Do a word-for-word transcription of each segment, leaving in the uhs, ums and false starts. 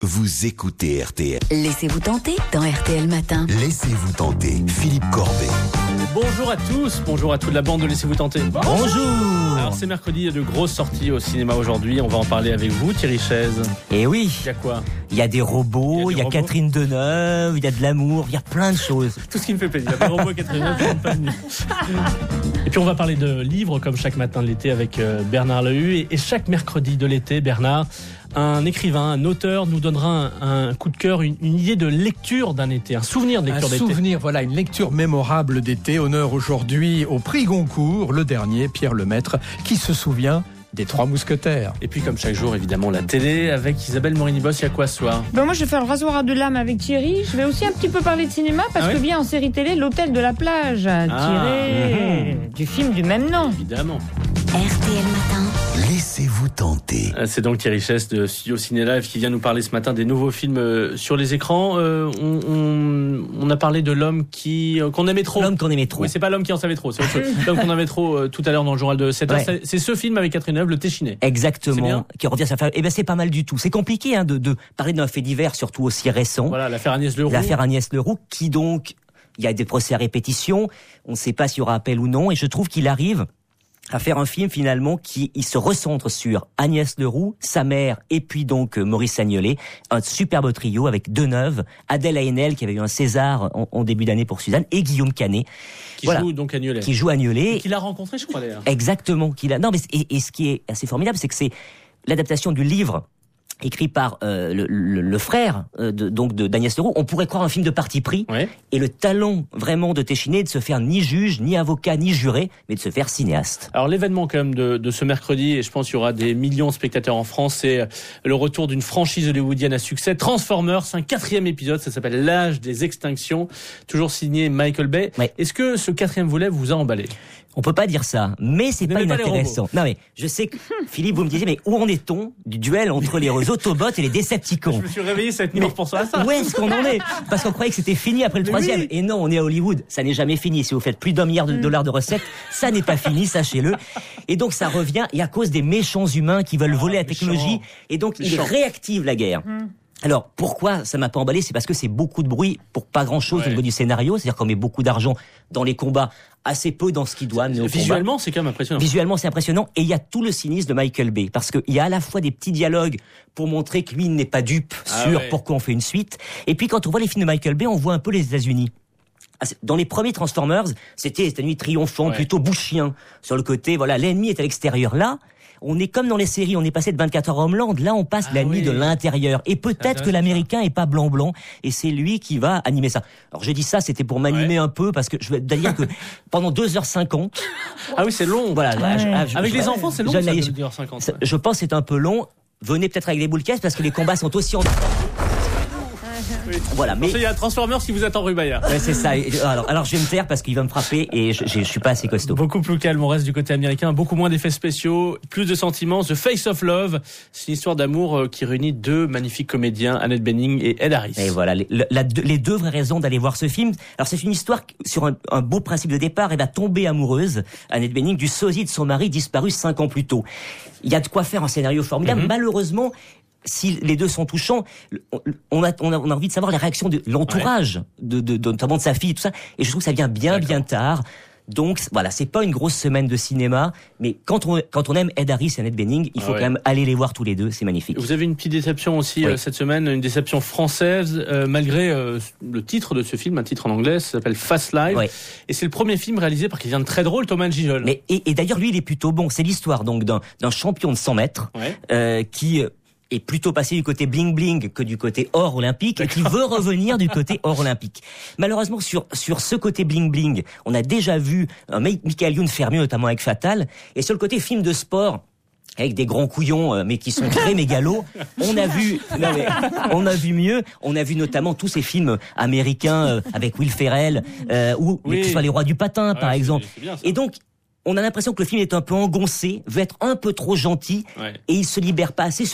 Vous écoutez R T L. Laissez-vous tenter dans R T L Matin. Laissez-vous tenter, Philippe Corbet. Bonjour à tous, bonjour à toute la bande de Laissez-vous tenter. Bonjour. Alors c'est mercredi, il y a de grosses sorties au cinéma aujourd'hui, on va en parler avec vous Thierry Chaise. Et oui. Il y a quoi ? Il y a des robots, il y a, il y a robots. Catherine Deneuve, il y a de l'amour, il y a plein de choses. Tout ce qui me fait plaisir, il y a des robots Catherine Deneuve, je ne pas venir. Et puis on va parler de livres comme chaque matin de l'été avec Bernard Lehu. Et, et chaque mercredi de l'été, Bernard, un écrivain, un auteur nous donnera un, un coup de cœur, une, une idée de lecture d'un été, un souvenir de lecture Un d'été. souvenir, voilà, une lecture mémorable d'été. Honneur aujourd'hui au prix Goncourt, le dernier, Pierre Lemaître, qui se souvient des Trois Mousquetaires. Et puis comme chaque jour, évidemment, la télé avec Isabelle Morini-Boss. Il y a quoi ce soir ? Ben moi je vais faire le rasoir à deux lames avec Thierry. Je vais aussi un petit peu parler de cinéma parce Ah oui que bien en série télé, L'Hôtel de la plage, tiré mmh. du film du même nom. Évidemment. R T L Matin. Laissez-vous tenter. C'est donc Thierry Chaise de Studio Ciné Live qui vient nous parler ce matin des nouveaux films sur les écrans. Euh, on, on, on a parlé de l'homme qui qu'on aimait trop. L'homme qu'on aimait trop. Oui, c'est pas l'homme qui en savait trop, c'est autre chose. L'homme qu'on aimait trop euh, tout à l'heure dans le journal de sept heures. Ouais. C'est, c'est ce film avec Catherine Deneuve, Le Téchiné. Exactement. Qui revient à sa famille. Eh ben c'est pas mal du tout. C'est compliqué hein, de, de parler d'un fait divers, surtout aussi récent. Voilà, l'affaire Agnès Leroux. L'affaire Agnès Leroux, qui donc, il y a des procès à répétition. On ne sait pas s'il y aura appel ou non. Et je trouve qu'il arrive à faire un film finalement qui il se recentre sur Agnès Leroux, sa mère et puis donc Maurice Agnelet, un superbe trio avec Deneuve, Adèle Haenel qui avait eu un César en, en début d'année pour Suzanne et Guillaume Canet Qui voilà, joue donc Agnelet. qui joue Agnelet. Et qui l'a rencontré, je crois d'ailleurs. Exactement, qu'il a. Non mais et, et ce qui est assez formidable, c'est que c'est l'adaptation du livre écrit par euh, le, le, le frère euh, de, donc de d'Agnès Leroux. On pourrait croire un film de parti pris. Ouais. Et le talent vraiment de Téchiné de se faire ni juge, ni avocat, ni juré, mais de se faire cinéaste. Alors l'événement quand même de, de ce mercredi, et je pense qu'il y aura des millions de spectateurs en France, c'est le retour d'une franchise hollywoodienne à succès, Transformers, un quatrième épisode, ça s'appelle L'âge des extinctions, toujours signé Michael Bay. Ouais. Est-ce que ce quatrième volet vous a emballé ? On peut pas dire ça, mais c'est Vous pas n'aimez pas les inintéressant. Non mais je sais que Philippe, vous me disiez, mais où en est-on du duel entre les Autobots et les Decepticons ? Je me suis réveillé cette nuit en pensant à ça. Où est-ce qu'on en est ? Parce qu'on croyait que c'était fini après le Mais troisième. oui. Et non, on est à Hollywood. Ça n'est jamais fini. Si vous faites plus d'un milliard de dollars de recettes, ça n'est pas fini, sachez-le. Et donc ça revient, et à cause des méchants humains qui veulent Ah, voler la méchants. technologie. Et donc Méchants. ils réactivent la guerre. Alors, pourquoi ça m'a pas emballé ? C'est parce que c'est beaucoup de bruit pour pas grand-chose Ouais. au niveau du scénario. C'est-à-dire qu'on met beaucoup d'argent dans les combats, assez peu dans ce qui doit amener au combat. Visuellement, c'est quand même impressionnant. Visuellement, c'est impressionnant. Et il y a tout le cynisme de Michael Bay. Parce qu'il y a à la fois des petits dialogues pour montrer que lui n'est pas dupe Ah sur ouais. pourquoi on fait une suite. Et puis, quand on voit les films de Michael Bay, on voit un peu les États-Unis. Dans les premiers Transformers, c'était les États-Unis triomphants, Ouais. plutôt bushien. Sur le côté, voilà, l'ennemi est à l'extérieur. Là, on est comme dans les séries, on est passé de vingt-quatre heures Homeland. Là, on passe Ah l'ennemi oui. de l'intérieur. Et peut-être intéressant, que l'Américain est pas blanc-blanc. Et c'est lui qui va animer ça. Alors, j'ai dit ça, c'était pour m'animer Ouais. un peu, parce que je veux dire que pendant deux heures cinquante, Ah oui, c'est long. voilà. Ouais. je- je- Avec je- les enfants, c'est long, je- ça, je- de deux heures cinquante. ça- Je pense que c'est un peu long. Venez peut-être avec des boules caisses parce que les combats sont aussi en... Oui. Voilà, mais... Bon, ça, il y a Transformers qui vous attend rue Bayard. Ouais, c'est ça. Et- Alors, alors je vais me taire parce qu'il va me frapper et je, je, je suis pas assez costaud. Beaucoup plus calme, on reste du côté américain, beaucoup moins d'effets spéciaux, plus de sentiments. The Face of Love, c'est une histoire d'amour euh, qui réunit deux magnifiques comédiens, Annette Bening et Ed Harris. Et voilà, les, la- les deux vraies raisons d'aller voir ce film. Alors c'est une histoire sur un, un beau principe de départ. Elle va tomber amoureuse, Annette Bening, du sosie de son mari disparu cinq ans plus tôt. Il y a de quoi faire un scénario formidable. Mhm. Malheureusement, si les deux sont touchants, on a, on a, on a envie de savoir les réactions de l'entourage, de, de, de, notamment de sa fille, tout ça. Et je trouve que ça vient bien, D'accord. bien tard. Donc voilà, c'est pas une grosse semaine de cinéma, mais quand on quand on aime Ed Harris et Annette Bening, il Ah faut ouais. quand même aller les voir tous les deux, c'est magnifique. Vous avez une petite déception aussi Oui. euh, cette semaine, une déception française, euh, malgré euh, le titre de ce film, un titre en anglais, ça s'appelle Fast Life. Ouais. Et c'est le premier film réalisé par quelqu'un de très drôle, Thomas Gijol. Mais et, et d'ailleurs lui, il est plutôt bon. C'est l'histoire donc d'un d'un champion de cent mètres Ouais. euh, qui est plutôt passé du côté bling bling que du côté or olympique et qui veut revenir du côté or olympique. Malheureusement sur sur ce côté bling bling, on a déjà vu un Michael Youn faire mieux, notamment avec Fatal, et sur le côté film de sport avec des grands couillons euh, mais qui sont très mégalos, on a vu non mais, on a vu mieux, on a vu notamment tous ces films américains euh, avec Will Ferrell euh, ou Oui. que ce soit Les Rois du patin Ouais, par c'est- exemple. c'est bien, ça. Et donc on a l'impression que le film est un peu engoncé, veut être un peu trop gentil, Ouais. et il se libère pas assez sur la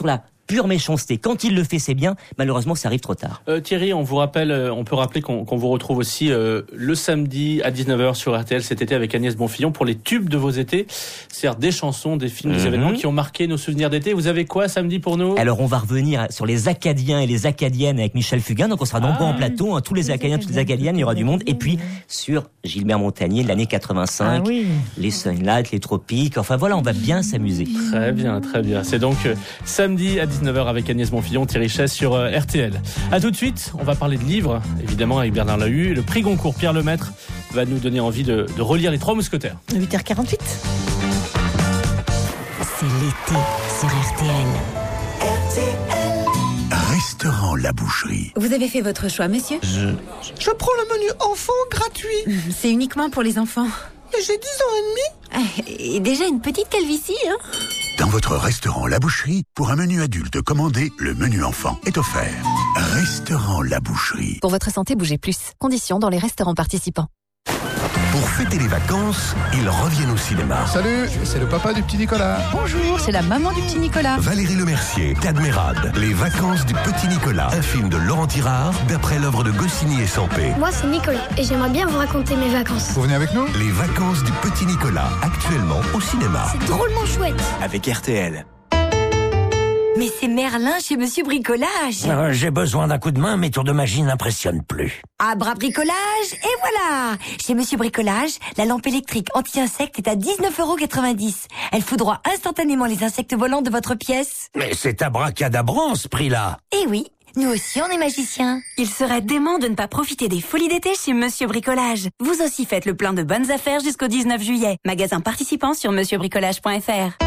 pure méchanceté. Quand il le fait, c'est bien. Malheureusement, ça arrive trop tard. Euh, Thierry, on vous rappelle, on peut rappeler qu'on, qu'on vous retrouve aussi euh, le samedi à dix-neuf heures sur R T L cet été avec Agnès Bonfillon pour les tubes de vos étés. C'est-à-dire des chansons, des films, des mm-hmm. événements qui ont marqué nos souvenirs d'été. Vous avez quoi samedi pour nous? Alors, on va revenir sur les Acadiens et les Acadiennes avec Michel Fugain. Donc, on sera nombreux Ah. en plateau. Hein, tous les, les Acadiens, toutes les Acadiennes, il y aura du monde. Et puis, sur Gilbert Montagnier de l'année quatre-vingt-cinq, Ah oui. les Sunlight, les Tropiques. Enfin, voilà, on va bien s'amuser. Très bien, très bien. C'est donc euh, samedi à dix-neuf heures avec Agnès Bonfillon, Thierry Chess sur euh, R T L. À tout de suite, on va parler de livres, évidemment avec Bernard Lahue. Le prix Goncourt, Pierre Lemaitre, va nous donner envie de, de relire Les Trois Mousquetaires. huit heures quarante-huit. C'est l'été sur R T L. Restaurant La Boucherie. Vous avez fait votre choix, monsieur? Je prends le menu enfant gratuit. C'est uniquement pour les enfants. Mais j'ai dix ans et demi. Ah, et déjà une petite calvitie, hein? Dans votre restaurant La Boucherie, pour un menu adulte commandé, le menu enfant est offert. Restaurant La Boucherie. Pour votre santé, bougez plus. Conditions dans les restaurants participants. Pour fêter les vacances, ils reviennent au cinéma. Salut, c'est le papa du petit Nicolas. Bonjour, c'est la maman du petit Nicolas. Valérie Lemercier, Cadmerade, Les vacances du petit Nicolas. Un film de Laurent Tirard, d'après l'œuvre de Goscinny et Sampé. Moi, c'est Nicolas et j'aimerais bien vous raconter mes vacances. Vous venez avec nous? Les vacances du petit Nicolas, actuellement au cinéma. C'est drôlement chouette. Avec R T L. Mais c'est Merlin chez Monsieur Bricolage. Euh, j'ai besoin d'un coup de main, mes tours de magie n'impressionnent plus. À bras bricolage, et voilà! Chez Monsieur Bricolage, la lampe électrique anti-insecte est à dix-neuf euros quatre-vingt-dix. Elle foudroie instantanément les insectes volants de votre pièce. Mais c'est abracadabrant, ce prix-là. Eh oui, nous aussi on est magiciens. Il serait dément de ne pas profiter des folies d'été chez Monsieur Bricolage. Vous aussi faites le plein de bonnes affaires jusqu'au dix-neuf juillet. Magasin participant sur monsieur bricolage point f r.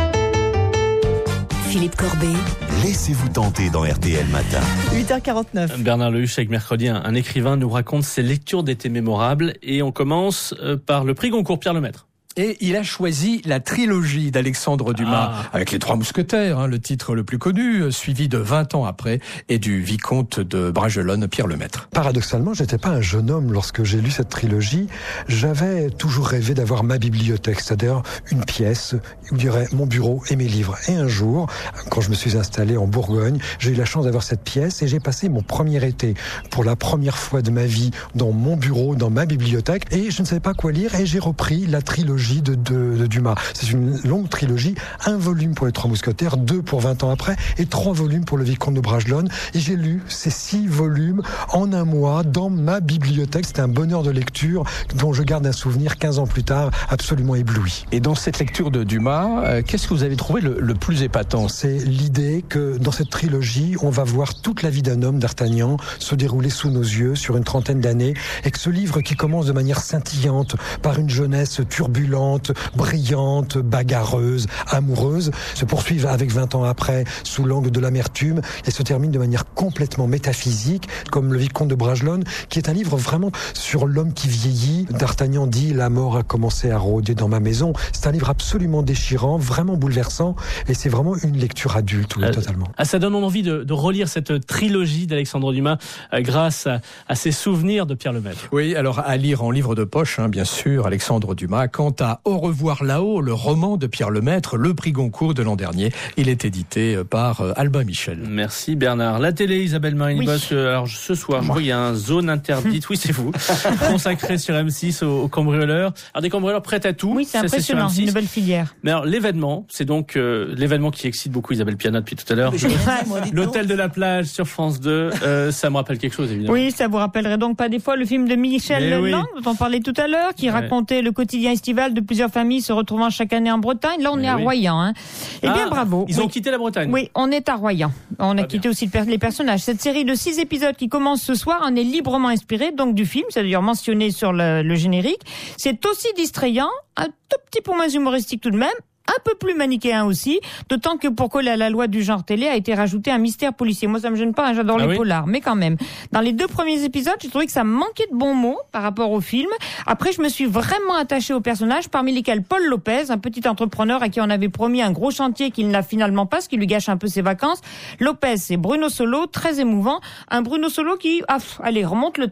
Philippe Corbet. Laissez-vous tenter dans R T L Matin. huit heures quarante-neuf. Bernard Lahue, chaque mercredi, un, un écrivain nous raconte ses lectures d'été mémorables. Et on commence euh, par le prix Goncourt, Pierre Lemaitre. Et il a choisi la trilogie d'Alexandre Dumas, Ah. avec les Trois Mousquetaires, hein, le titre le plus connu, euh, suivi de vingt ans après, et du vicomte de Bragelonne, Pierre Lemaitre. Paradoxalement, j'étais pas un jeune homme lorsque j'ai lu cette trilogie. J'avais toujours rêvé d'avoir ma bibliothèque, c'est-à-dire une pièce où il y aurait mon bureau et mes livres. Et un jour, quand je me suis installé en Bourgogne, j'ai eu la chance d'avoir cette pièce et j'ai passé mon premier été pour la première fois de ma vie dans mon bureau, dans ma bibliothèque, et je ne savais pas quoi lire et j'ai repris la trilogie De, de, de Dumas. C'est une longue trilogie, un volume pour les Trois Mousquetaires, deux pour vingt ans après, et trois volumes pour le vicomte de Bragelonne. Et j'ai lu ces six volumes en un mois dans ma bibliothèque. C'était un bonheur de lecture dont je garde un souvenir quinze ans plus tard absolument ébloui. Et dans cette lecture de Dumas, euh, qu'est-ce que vous avez trouvé le, le plus épatant? C'est l'idée que dans cette trilogie, on va voir toute la vie d'un homme, d'Artagnan, se dérouler sous nos yeux sur une trentaine d'années, et que ce livre qui commence de manière scintillante par une jeunesse turbulente, brillante, bagarreuse, amoureuse, se poursuivent avec vingt ans après sous l'angle de l'amertume et se termine de manière complètement métaphysique, comme le vicomte de Bragelonne, qui est un livre vraiment sur l'homme qui vieillit. D'Artagnan dit « La mort a commencé à rôder dans ma maison ». C'est un livre absolument déchirant, vraiment bouleversant, et c'est vraiment une lecture adulte, oui, Euh, totalement. Ah, ça donne envie de, de relire cette trilogie d'Alexandre Dumas euh, grâce à, à ses souvenirs de Pierre Lemaitre. Oui, alors à lire en livre de poche, hein, bien sûr, Alexandre Dumas. Quant à Au revoir là-haut, le roman de Pierre Lemaitre, le prix Goncourt de l'an dernier, il est édité par euh, Albin Michel. Merci Bernard. La télé, Isabelle Marini-Bosch. Oui. Alors ce soir, je vois il y a un zone interdite, oui c'est vous, consacré sur M six aux, aux cambrioleurs. Alors des cambrioleurs prêts à tout. Oui, c'est ça, impressionnant, sur M six. une belle filière. Mais alors l'événement, c'est donc euh, l'événement qui excite beaucoup Isabelle Piana depuis tout à l'heure. L'hôtel de la plage sur France deux, euh, ça me rappelle quelque chose évidemment. Oui, ça vous rappellerait donc pas des fois le film de Michel Mais oui. Lang, dont on parlait tout à l'heure, qui Ouais. racontait le quotidien estival de plusieurs familles se retrouvant chaque année en Bretagne. Là, on Mais est à oui. Royan. Hein. Eh bien, Ah, bravo. Ils Oui. ont quitté la Bretagne. Oui, on est à Royan. On a Très quitté bien. aussi le per- les personnages. Cette série de six épisodes qui commence ce soir en est librement inspirée donc du film. C'est d'ailleurs mentionné sur le, le générique. C'est aussi distrayant, un tout petit peu moins humoristique tout de même. Un peu plus manichéen aussi, d'autant que pour coller à la loi du genre télé a été rajouté un mystère policier. Moi, ça me gêne pas, hein, j'adore Ah les oui polars, mais quand même. Dans les deux premiers épisodes, j'ai trouvé que ça manquait de bons mots par rapport au film. Après, je me suis vraiment attachée aux personnages, parmi lesquels Paul Lopez, un petit entrepreneur à qui on avait promis un gros chantier qu'il n'a finalement pas, ce qui lui gâche un peu ses vacances. Lopez, c'est Bruno Solo, très émouvant. Un Bruno Solo qui, ah, pff, allez, remonte le temps.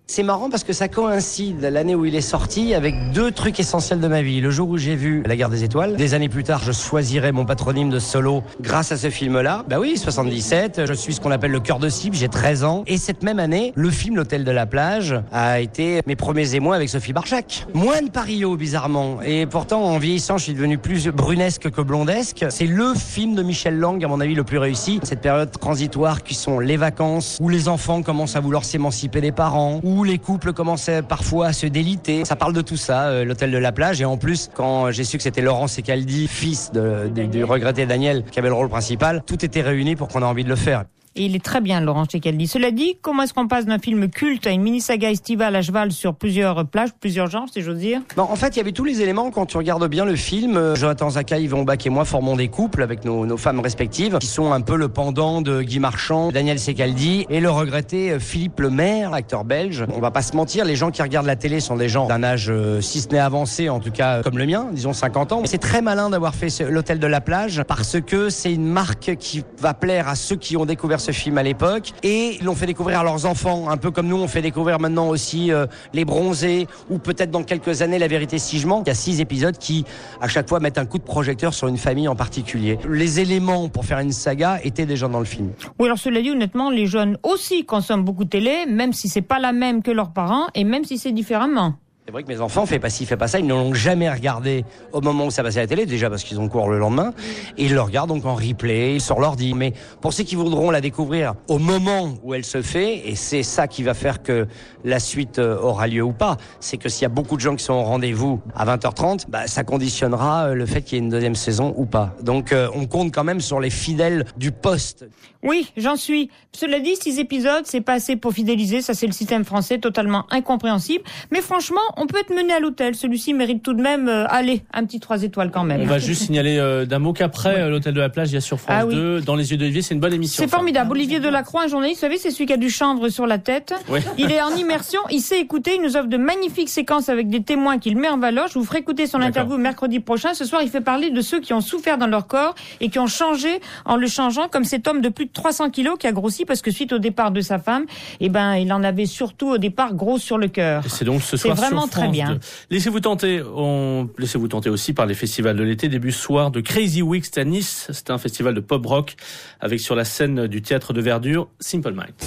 C'est marrant parce que ça coïncide l'année où il est sorti avec deux trucs essentiels de ma vie. Le jour où j'ai vu La Guerre des Étoiles, des années plus tard, je choisirai mon patronyme de Solo grâce à ce film-là. Bah oui, soixante-dix-sept, je suis ce qu'on appelle le cœur de cible, j'ai treize ans. Et cette même année, le film L'Hôtel de la Plage a été mes premiers émois avec Sophie Barjac. Moins de Parillo, bizarrement. Et pourtant, en vieillissant, je suis devenu plus brunesque que blondesque. C'est le film de Michel Lang, à mon avis, le plus réussi. Cette période transitoire qui sont les vacances, où les enfants commencent à vouloir s'émanciper des parents, où les couples commençaient parfois à se déliter. Ça parle de tout ça, euh, L'Hôtel de la Plage. Et en plus, quand j'ai su que c'était Laurent Secaldi, fils de, de, du regretté Daniel, qui avait le rôle principal, tout était réuni pour qu'on ait envie de le faire. Et il est très bien, Laurent Secaldi. Cela dit, comment est-ce qu'on passe d'un film culte à une mini-saga estivale à cheval sur plusieurs plages, plusieurs genres, si j'ose dire? Non, en fait, il y avait tous les éléments. Quand tu regardes bien le film, euh, Jonathan Zaka, Yvon Bach et moi formons des couples avec nos, nos femmes respectives, qui sont un peu le pendant de Guy Marchand, Daniel Secaldi et le regretté Philippe Lemaire, acteur belge. On va pas se mentir, les gens qui regardent la télé sont des gens d'un âge, euh, si ce n'est avancé, en tout cas comme le mien, disons cinquante ans. C'est très malin d'avoir fait ce, L'Hôtel de la Plage, parce que c'est une marque qui va plaire à ceux qui ont découvert ce film à l'époque. Et ils l'ont fait découvrir à leurs enfants, un peu comme nous on fait découvrir maintenant aussi euh, Les Bronzés, ou peut-être dans quelques années La Vérité Sigement. Il y a six épisodes qui à chaque fois mettent un coup de projecteur sur une famille en particulier. Les éléments pour faire une saga étaient déjà dans le film. Oui, alors cela dit, honnêtement, les jeunes aussi consomment beaucoup de télé, même si c'est pas la même que leurs parents et même si c'est différemment. C'est vrai que mes enfants, fait pas ci, fait pas ça, ils ne l'ont jamais regardé au moment où ça passait à la télé, déjà parce qu'ils ont cours le lendemain, et ils le regardent donc en replay, sur l'ordi. Mais pour ceux qui voudront la découvrir au moment où elle se fait, et c'est ça qui va faire que la suite aura lieu ou pas, c'est que s'il y a beaucoup de gens qui sont au rendez-vous à vingt heures trente, bah, ça conditionnera le fait qu'il y ait une deuxième saison ou pas. Donc euh, on compte quand même sur les fidèles du poste. Oui, j'en suis. Cela dit, six épisodes, c'est pas assez pour fidéliser, ça c'est le système français totalement incompréhensible. Mais franchement, on peut être mené à l'hôtel. Celui-ci mérite tout de même, euh, allez, un petit trois étoiles quand même. On va juste signaler euh, d'un mot qu'après oui. euh, l'Hôtel de la Plage, il y a sur France ah, oui. deux, Dans les yeux d'Olivier, c'est une bonne émission. C'est formidable. Olivier Delacroix, un journaliste, vous savez, c'est celui qui a du chanvre sur la tête. Oui. Il est en immersion, il sait écouter, il nous offre de magnifiques séquences avec des témoins qu'il met en valeur. Je vous ferai écouter son D'accord. interview mercredi prochain. Ce soir, il fait parler de ceux qui ont souffert dans leur corps et qui ont changé en le changeant, comme cet homme de plus de trois cents kilos qui a grossi parce que suite au départ de sa femme, eh ben, il en avait surtout au départ gros sur le cœur. C'est donc ce soir c'est vraiment sur très France bien. deux. Laissez-vous tenter, on... laissez-vous tenter aussi par les festivals de l'été. Début ce soir de Crazy Weeks à Nice. C'est un festival de pop rock avec sur la scène du théâtre de verdure Simple Minds.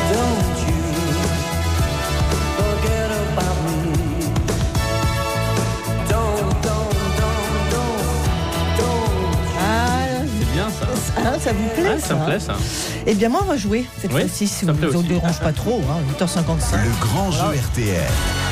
Ah, ça vous plaît, ah, ça, ça me hein plaît, ça. Eh bien, moi, on va jouer cette oui, fois-ci, si vous ne vous dérange pas trop, hein, huit heures cinquante-cinq. Le grand jeu R T L.